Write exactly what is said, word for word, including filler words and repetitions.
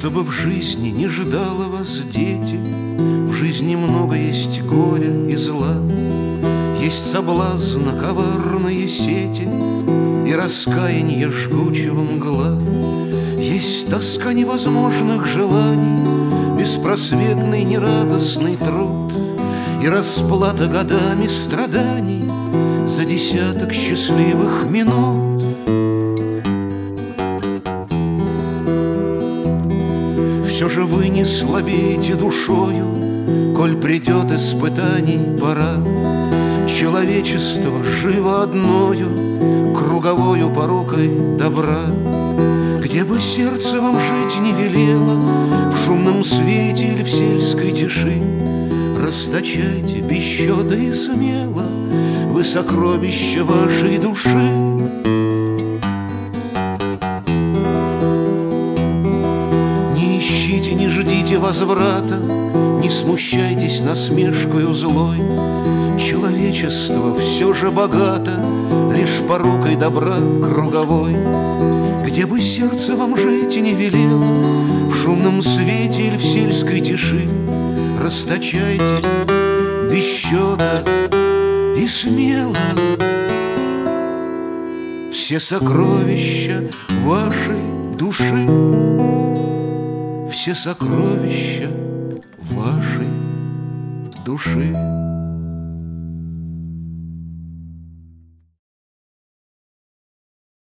Чтобы в жизни не ждало вас, дети, в жизни много есть горя и зла, есть соблазна, коварные сети и раскаяние жгучего мгла, есть тоска невозможных желаний, беспросветный нерадостный труд и расплата годами страданий за десяток счастливых минут. Все же вы не слабеете душою, коль придет испытаний пора. Человечество живо одною, круговою порукой добра. Где бы сердце вам жить не велело, в шумном свете или в сельской тиши, расточайте без счета и смело вы сокровища вашей души. Не ждите возврата, не смущайтесь насмешкою злой. Человечество все же богато лишь порукой добра круговой. Где бы сердце вам жить и не велело, в шумном свете или в сельской тиши, расточайте без счета и смело все сокровища вашей души. Все сокровища вашей души.